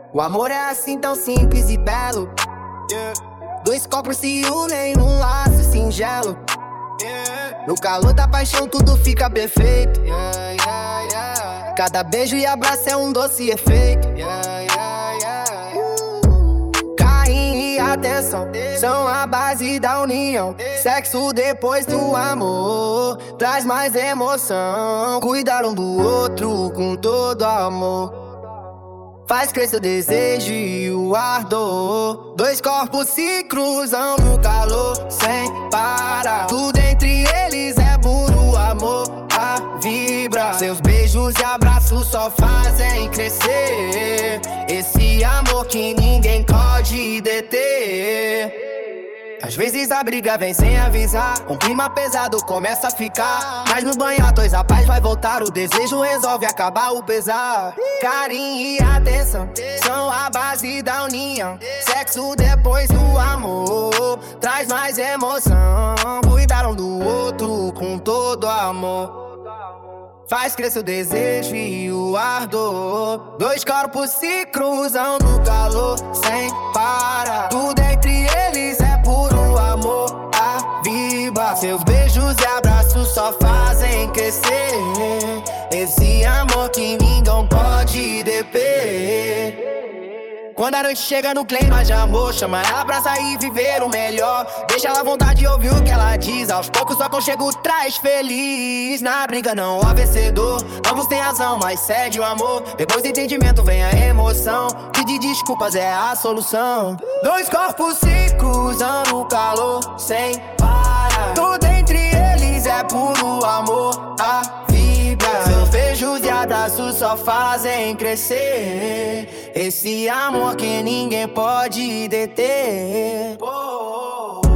O amor é assim tão simples e belo. Dois copos se unem num laço singelo. No calor da paixão tudo fica perfeito. Cada beijo e abraço é um doce efeito. Carinho e atenção são a base da união. Sexo depois do amor traz mais emoção. Cuidar um do outro com todo amor faz crescer o desejo e o ardor. Dois corpos se cruzam no calor sem parar. Tudo entre eles é puro amor, a vibra. Seus beijos e abraços só fazem crescer esse amor que ninguém pode deter. Às vezes a briga vem sem avisar, um clima pesado começa a ficar. Mas no banho a dois a paz vai voltar, o desejo resolve acabar o pesar. Carinho e atenção são a base da união. Sexo depois do amor traz mais emoção. Cuidar um do outro com todo amor faz crescer o desejo e o ardor. Dois corpos se cruzam no calor sem parar. Tudo entre eles é puro amor, a vibra. Seus beijos e abraços só fazem crescer esse amor que ninguém pode deter. Quando a noite chega no clima de amor, chama ela pra sair e viver o melhor. Deixa ela à vontade de ouvir o que ela diz. Aos poucos o aconchego traz feliz. Na briga não há vencedor, ambos têm razão, mas cede o amor. Depois do entendimento vem a emoção. Pedir desculpas é a solução. Dois corpos se cruzam no calor sem parar. Tudo entre eles é puro amor, a vibra. Seus beijos e abraços só fazem crescer esse amor que ninguém pode deter.